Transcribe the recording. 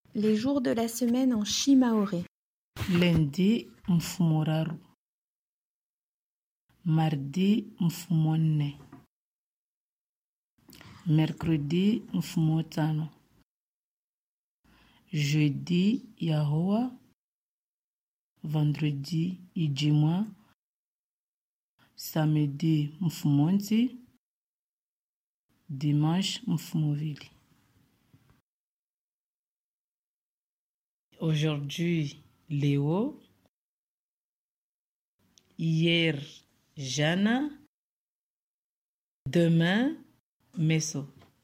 Les jours de la semaine en shimaoré. Lundi mfumo raru, mardi mfumo nne, mercredi mfumo tano, jeudi yahoa, vendredi ijimwa, samedi mfumo nti, dimanche mfumo vili. Aujourd'hui Léo, hier Jana, demain Meso.